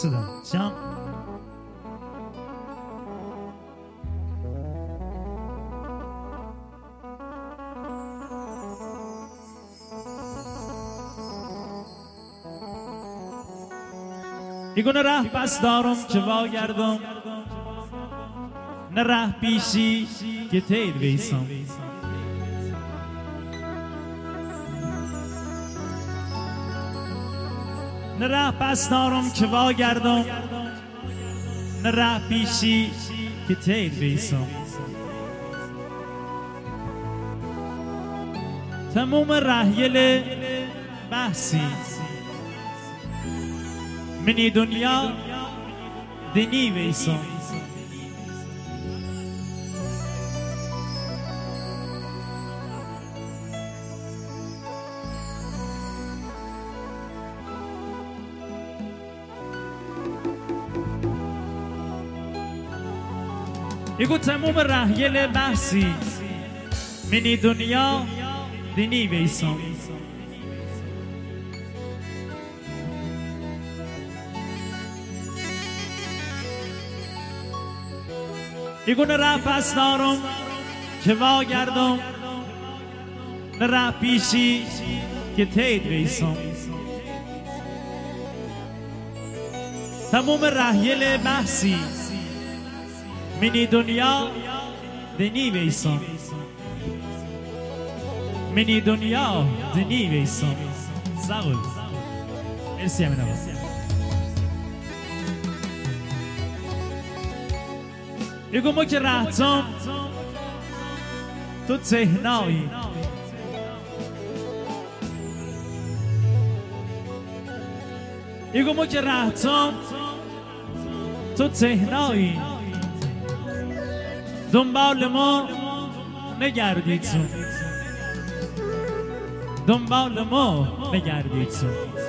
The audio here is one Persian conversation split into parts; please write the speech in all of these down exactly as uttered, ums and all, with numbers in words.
شدم جان یگونه ره پس دارم که واگردم نه ره پیشی که تیر ویسم نه ره پس دارم که واگردم نه ره پیشی که تیر ویسم تموم رحیل بحثی منی دنیا دنی ویسم یگو تموم رحیل بحثی منی دنیا دنی ویسم یگونه ره پس دارم که واگردم نه ره پیشی که تید ویسم تموم رحیل بحثی منی دنیا دنی ویسم منی دنیا دنی ویسم ساول مرسی همین آواز یگو ما که رهتم تو تهنایی یگو ما که رهتم تو تهنایی دنبال ما نگردی تو دنبال ما نگردی تو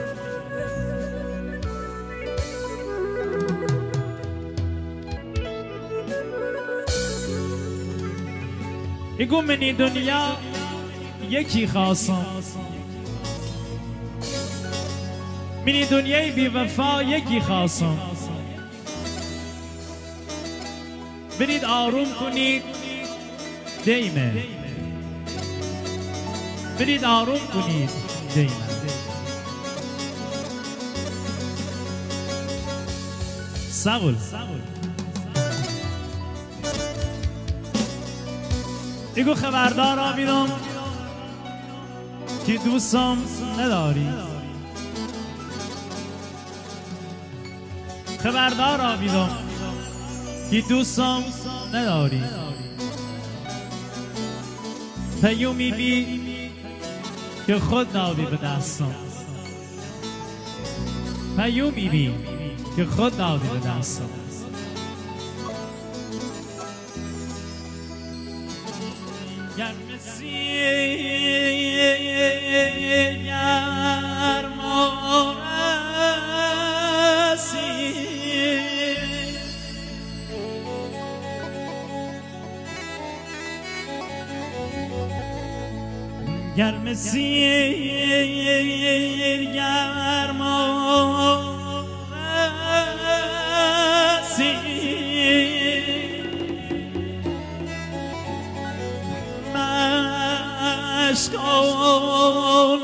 یگو منی دنیا یکی خواستم منی دنیای بی وفا یکی خواستم برید آروم کنید دیمه برید آروم کنید دیمه ساول یگو خبردار آبیدم که دوستم نداری خبردار آبیدم که دوستم نداری پیومی بی که خود دادی به دستم پیومی بی که خود دادی به دستم گرم سیر گرم گرم سیر گرم مشکان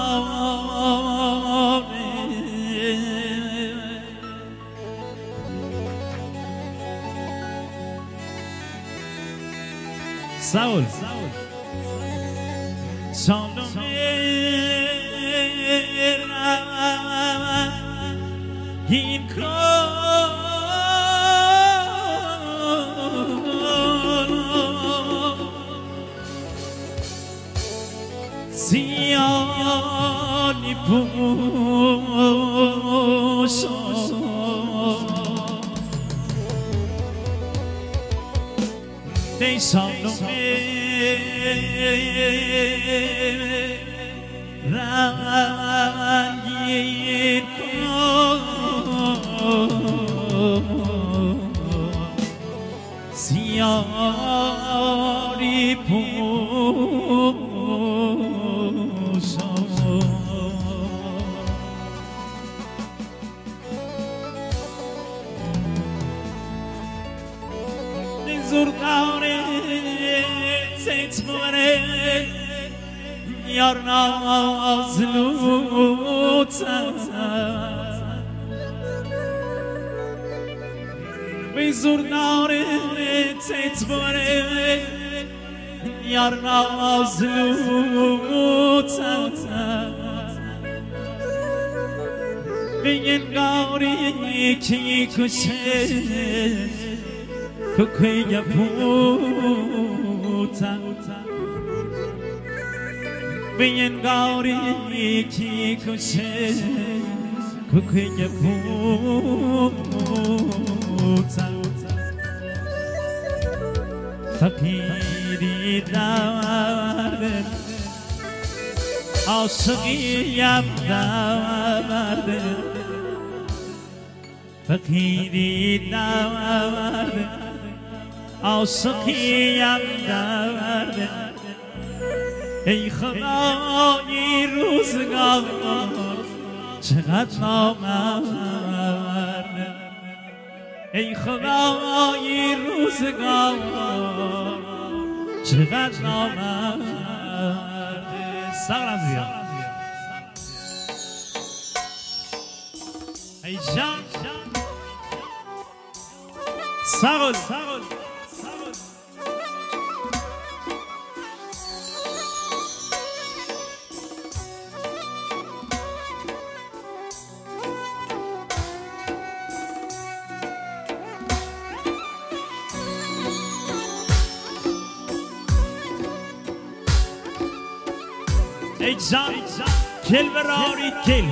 ساول شالوم این کار سیانی پوشا دی شالوم رنگین کن سیاری پوشا زور قاره تیت باره یار نازلوتن به زور قاره تیت باره یار نازلوتن بگن قاری که کشه کوکی پوتن بگن قاری که کشه کوکی پوتن فقیری دارد عاشقیم دارد فقیری دارد عاشقیم دارد ای خدای روزگار چقدر نامرد ای خدای روزگار چقدر نامرد سلام زیاد ای جان ساغل ای جان کل براری کل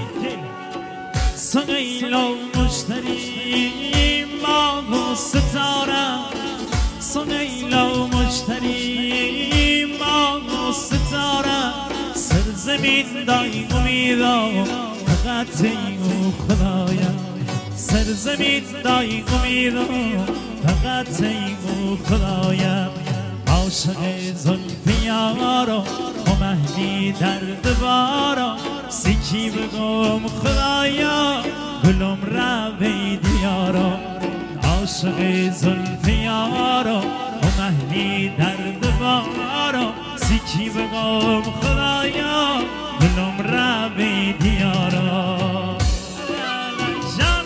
سقیل و مشتری ماه و ستاره سقیل و مشتری ماه و ستاره سرزمین دای امیدا فقط ای خدایا سرزمین دای امیدا فقط ای خدایا عاشق زلف یارو مهدی درد بارا سیکی بگم خدایا گلم را بیدیارا عاشق زلف یارا مهدی درد بارا سیکی بگم خدایا گلم را بیدیارا جان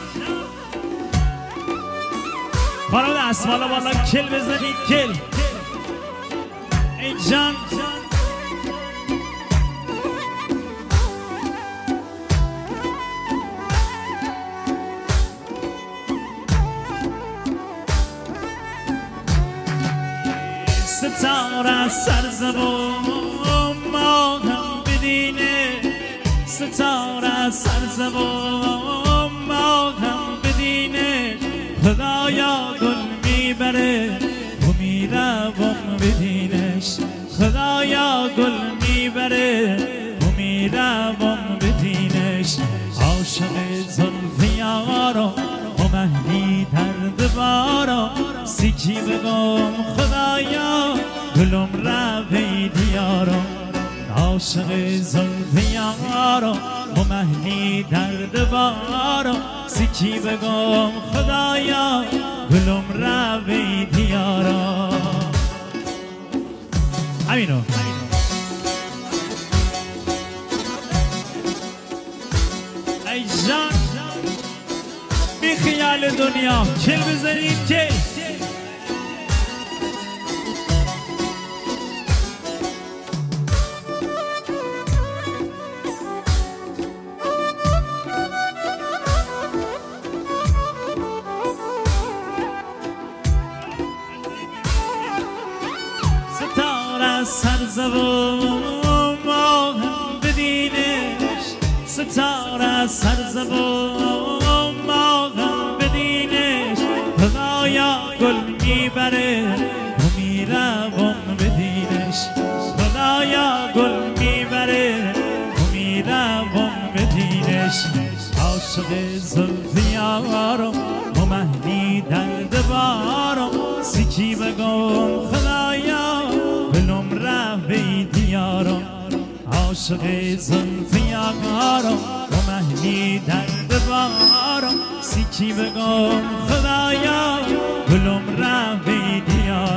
برای اسمالا بالا کل بزنید کل ای جان ستاره سرزبون ماهم بدینه ستاره سرزبون ماهم بدینه خدایا گل میبره و میروم بدینش خدایا گل میبره و میروم بدینش عاشق زلف یارو و مهدی درد بارو سیکی بگم خدایا گلم را بیدیارو عاشق زلف یارو و مهدی درد بارو سیکی بگم خدایا گلم را بیدیارو همینو ای جان بی خیال دنیا کل بزنید کل ستاره سرزبون ماهم بدینش ستاره سرزبون ماهم بدینش خدایا گل میبره و میروم بدینش خدایا گل میبره و میروم بدینش عاشق زلف یارو و مهدی درد بارو سیکی بگم خدایا گلم را بیدیارو عاشق زلف یارو و مهدی درد بارو سیکی بگم خدایا گلم را بیدیارو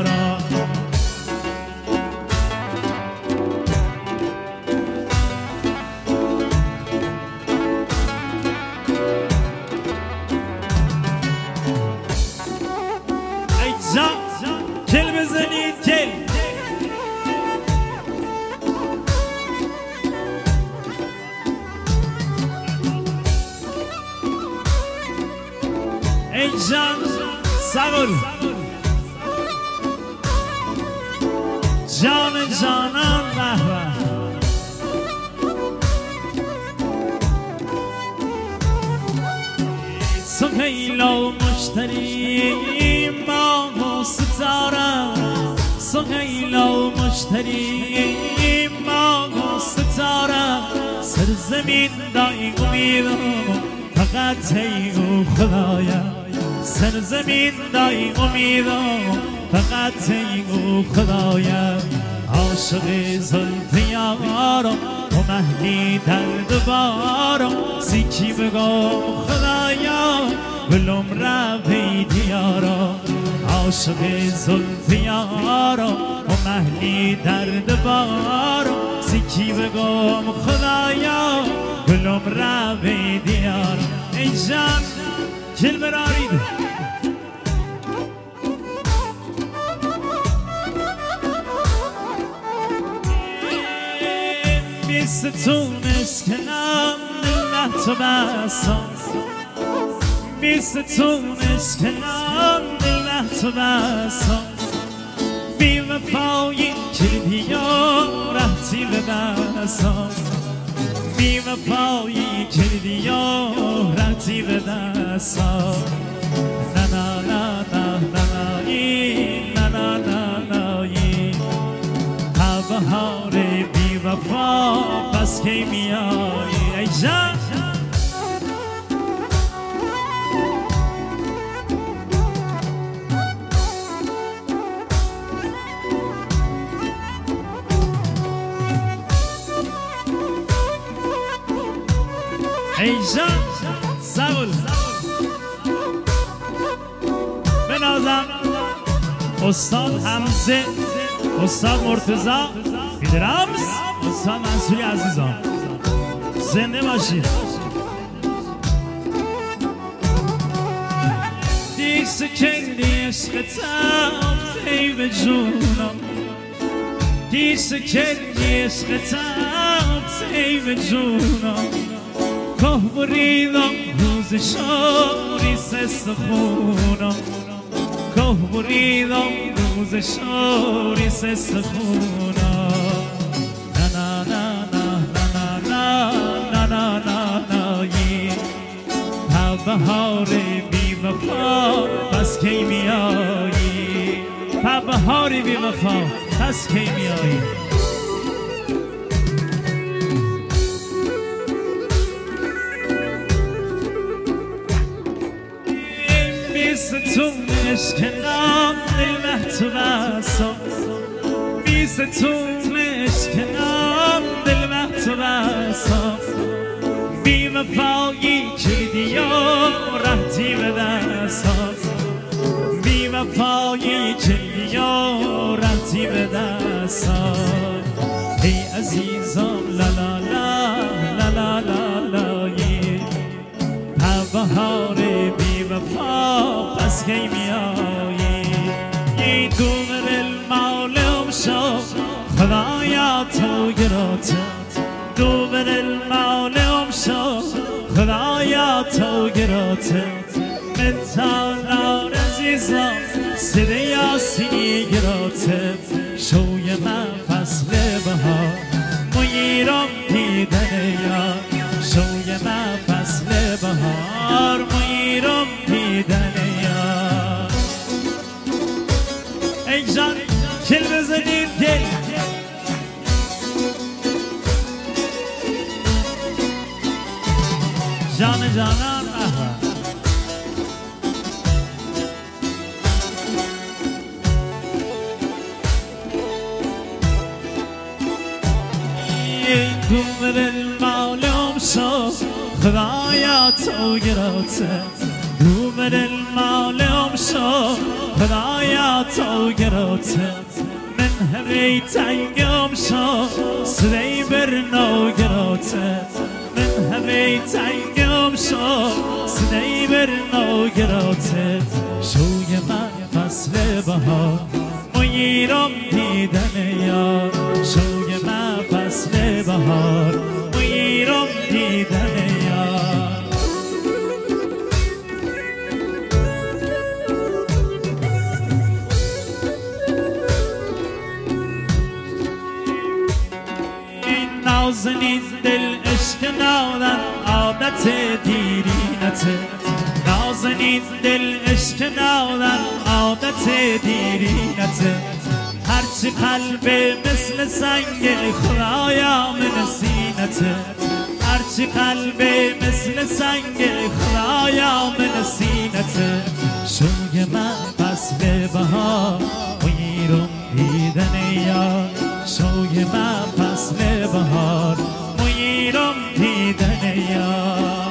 گل بزنید گل ای جان سقل جان جانان رهبر سهیلا مشتری ما و ستاره سهیلا مشتری ما و ستاره سرزمین دای امیدم فقط ای او خدایا سرزمین دای امیدم فقط ای او خدایا عاشق زلف یارم و مهدی درد بارم سیکی بگو خدایا بلوم را بیدیارا عاشق زلف یارم و مهدی درد بارم سیکی بگو خدایا بلوم را بیدیارا ای جان گل برارید بیستون اشکنم دل تو بسام بیستون اشکنم دل تو بسام بی وفایی کردی یا رفتی به دستام بی وفایی کردی یا رفتی به دستام نه نه نه نه نه نه نه نه نه تا بهار بی وفا پس کی میایی ای جان ای جان سقل بنازم استاد حمزه استاد مرتضی بیدرمز استاد منصوری عزیزان زنده باشید دیست کردی عشقتم طیب جونم دیست کردی عشقتم طیب جونم که بریدم روز شاری سست خونم که بریدم روز شاری سست خونم نه نه نه نه نه نه نه نه نه نه تا بهار بی وفا پس کی میایی تا بهار بی وفا پس کی میایی بیستون اشکنم دل تو بسام بیستون اشکنم دل تو بسام بی وفایی کردی یا رفتی به دستام بی وفایی کردی یا رفتی به دستام ای عزیزم لا لا لا لا لا لا تا بهار بی وفا پس کی میایی ای دور المعلوم شو خدایا تو گراتم دور المعلوم شو خدایا تو گراتم من تنار عزیزم سر یاسینی گراتم شوی من فصل بهار میرم دیدن یار شوی من فصل بهار میرم دیدن یار ای جان کل بزنید گل جان جانان دور المعلوم شو خدایا تو گراتم دور المعلوم شو خدایا تو گراتم من همی تنگم شو سری برنو گراتم من همی تنگم شو سری برنو گراتم شوی من فصل بهار میرم دیدن یار شوق من فصل بهار میرم دیدن یار این نازنین دل عشق نادن عادت دیرینته نازنین دل عشق نادن عادت دیرینته هرچی قلب مثل سنگ خدایا من سینته هرچی قلب مثل سنگ خدایا من سینته شوق من فصل بهار میرم دیدن یار شوق من فصل بهار میرم دیدن یار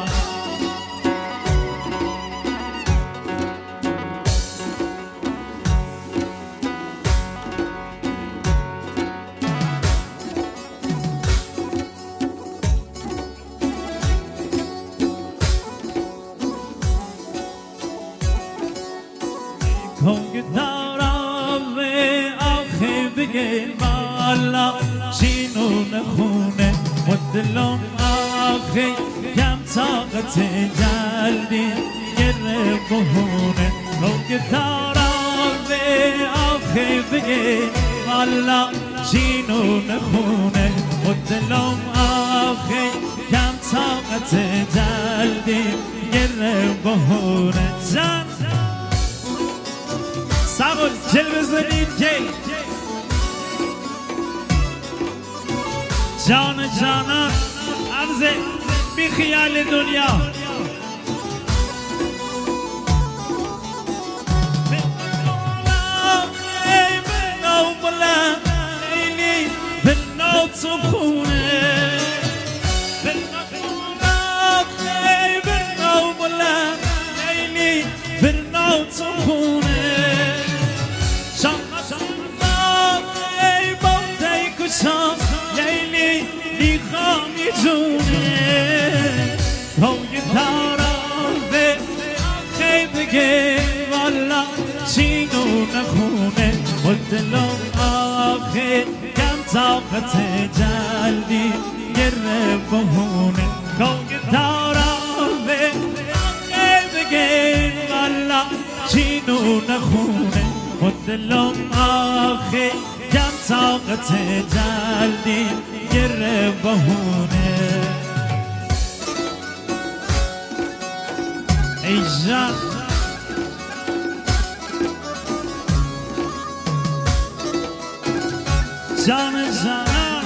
کنگ دارم آخه بگه مالا جینون خونه و دلم آخه کم طاقت جلدی گره بهونه کنگ دارم آخه بگه مالا جینون خونه و دلم آخه کم طاقت جلدی گره بهونه جان ساقل جل بزنید که جان جانا عرض بی خیال دنیا بنو بلند لیلی بنو تو خونه بنو بلند لیلی بنو تو خونه شام لیلی میخوامی جونه روی دارم به آخه بگه والا چینو نخونه و دلم آخه کم طاقت جلدی گره بهونه روی دارم به آخه بگه والا چینو نخونه و دلم آخه کم طاقت جلدی گره بهونه ای جان جان جان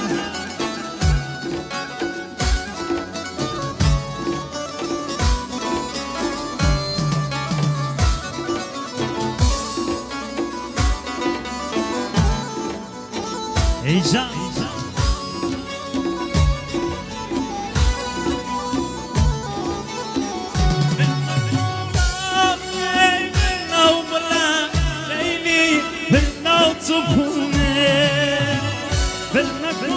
ای جان بنو بلند لیلی بنو تو خونه بنو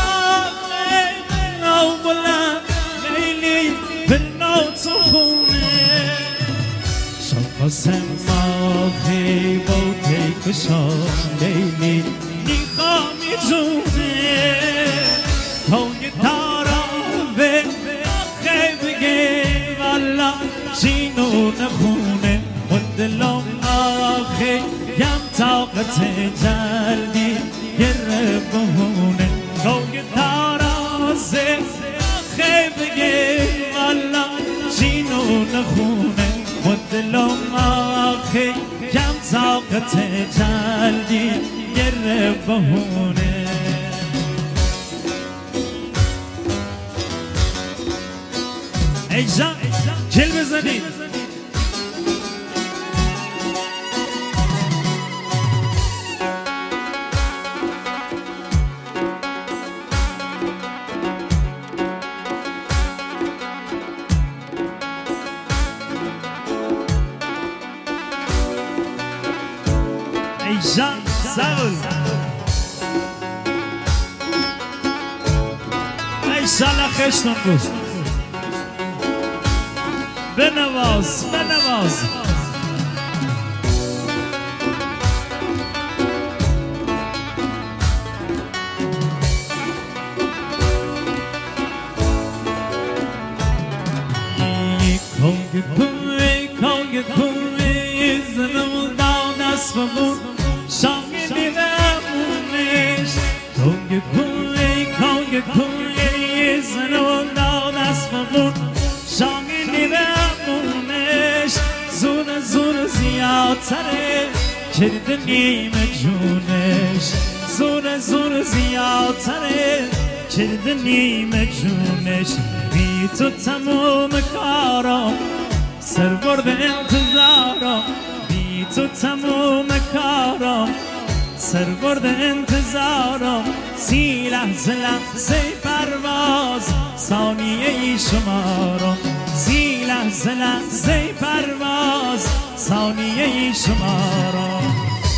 بلند لیلی بنو تو خونه شقاسم آخی بوتی کشان لیلی میخوامی جونه توی دارم به آخه بگه والا جینو نخونه و دلم آخه کم طاقت جلدی گره بهونه توی دارم زه آخه بگه والا جینو نخونه و دلم آخه کم طاقت جلدی گره بهونه ای جان جل بزنید ای جان ساقل ای سالا خشتون بود بنواز بنواز بمون شانگ نیغمونش کنگ کنگی کنگ کنگی زنون دا دست بمون شانگ نیغمونش زور زور زیادتره کرده نیمه جونش زور زور زیادتره کرده نیمه جونش بی تو تموم کارم سربرد انتظارم بی تو تموم کارم سربرد انتظارم سی لحظه لحظه پرواز ثانیه ای شمارم سی لحظه لحظه پرواز ثانیه ای شمارم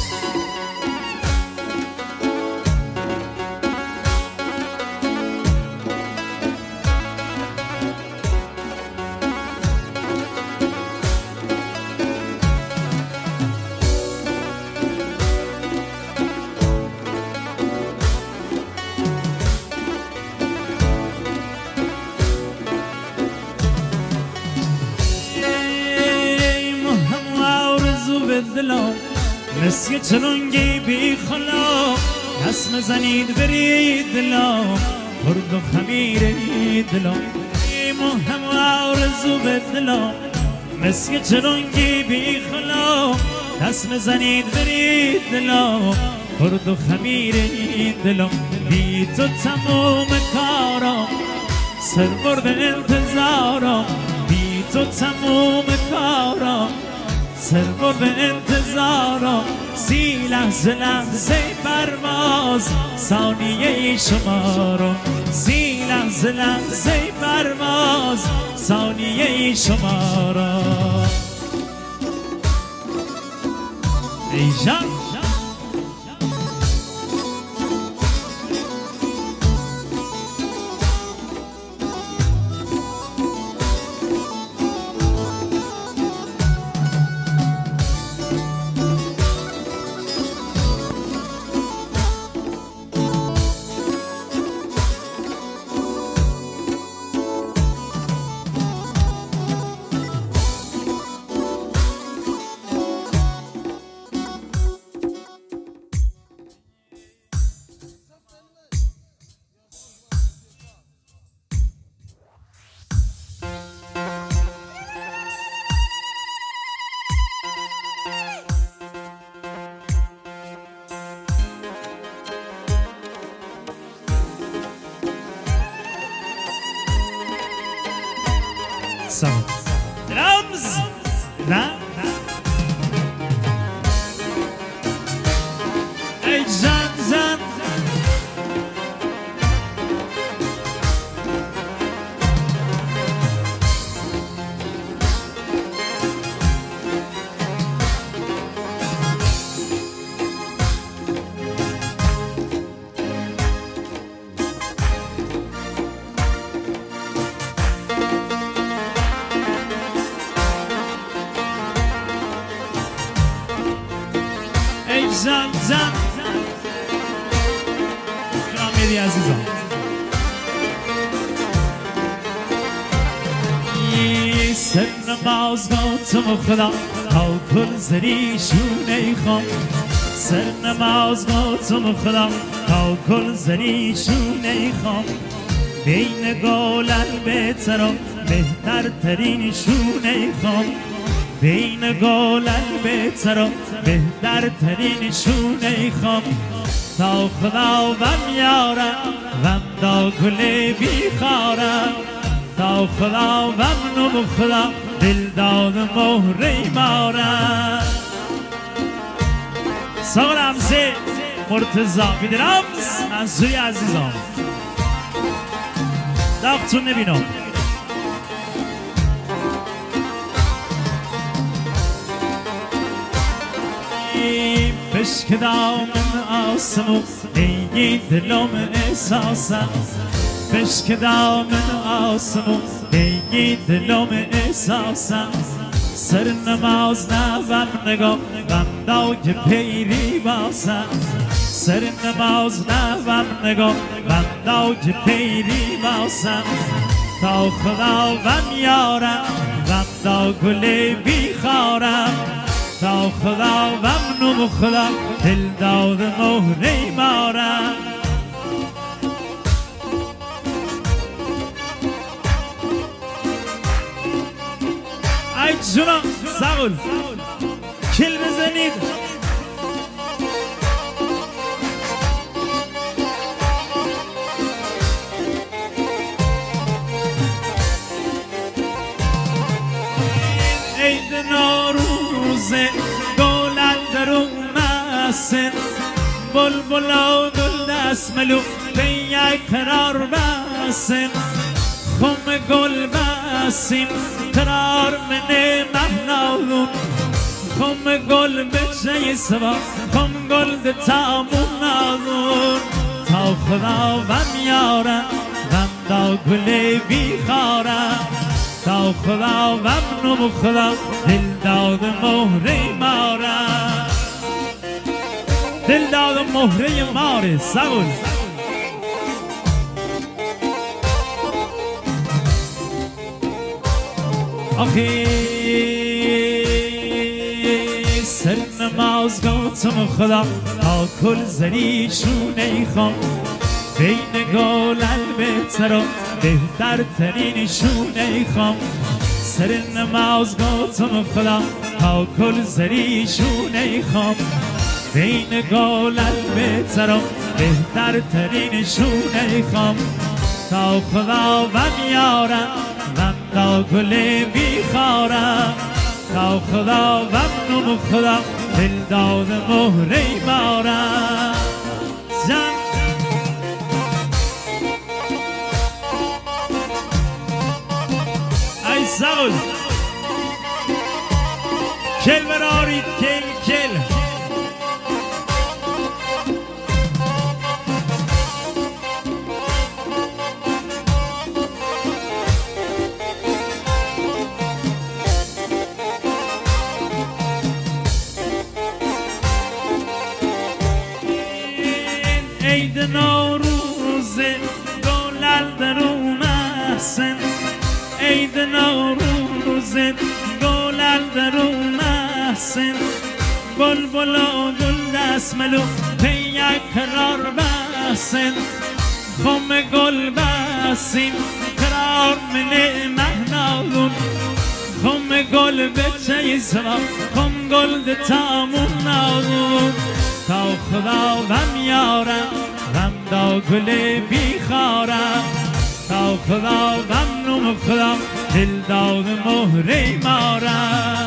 دلم مثل چلنگی بی خلا دست مزنید برید دلم خرد و خمیره دلم مهم و آرزو به دلم مثل چلنگی بی خلا دست مزنید برید دلم خرد و خمیره دلم بی تو تموم کارم سربرد انتظارم بی تو تموم کارم سربرد انتظارم سی لحظه لحظه پرواز ثانیه ای شمارم سی لحظه لحظه پرواز ثانیه ای شمارم ای جان Some drums, that, hey, Zan, Zan. زن زن جامعی عزیزان سر نماز گفتم خدا تا کل زری شونه خام سر نماز گفتم خدا تا کل زری شونه خام بین گولن بهتر و بهتر ترین شونه خام بین گولن بهتر و بهتر ترین شونه خام تا خدا وم یارم وم دا گل بیخارم تا خدا وم نم خدا دل داد مهره مارم سال همزه مرتضا بیدرم منصوری عزیزان داختون نبینم پشک دامن آسمون ای دلم احساسم پشک دامن آسمون ای دلم احساسم سر نماز نوم نگاه غم داگ پیری باسم سر نماز نوم نگاه غم داگ پیری باسم تا خدا غم یارم غم دا گل بیخارم تا خدا ممنون خدا دل داد مهره ما را ای جونا سقول کل بزنید عید نوروزه گل اندرون مسن بلبلا گل دست ملو به یک قرار بسن خم گل بسیم قرار من محنالون خم گل به جای سوا خم گل ده تامون آدون تا خدا وم یارم وم دا گل بیخارم تا خدا ممنون خدا دل داد مهره مارم دل داد مهره ماره سقول آخی سر نماز گوتم خدا تا کل زری شونه خام بین گل البته رو بهتر ترین شونه خام سر نماز گوتم خدا تا کل زری شونه خام بین گل البته رو بهتر ترین شونه خام تا خدا وم یارم وم دا گل بیخارم تا خدا ممنون خدا دل داد مهره مارم زن ای سقول کل برارید کل کل عید نوروزه گل اندرون مسن عید نوروزه گل اندرون مسن بلبلا گل دست ملو به یک قرار بسن خم گل بسیم قرار من محنالون خم گل به چه سوا خم گل ده تامون آدون تا خدا وم یارم وم دا گل بیخارم تا خدا ممنون خدا دل داد مهره مارم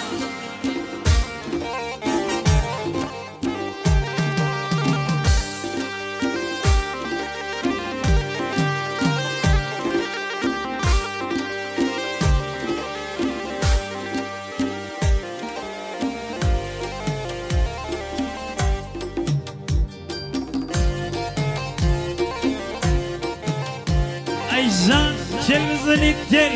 ای جان کل بزنید کل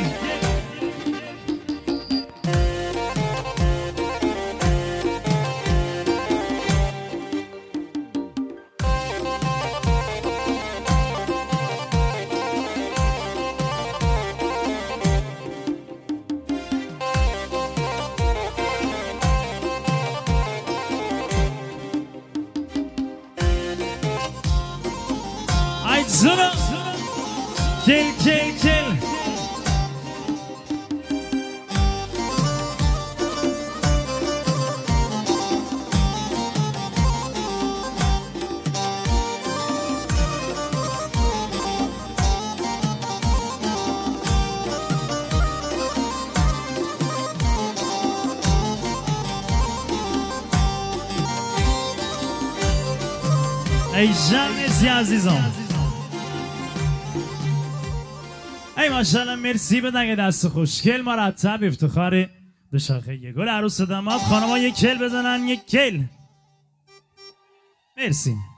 ای جان کل کل کل ای جان عزیزان ای ماشاءالله مرسی بدن یه دست خوشگل مرتب افتخار دو شاخه یه گل عروس داماد خانم‌ها یک کل بزنن یک کل مرسی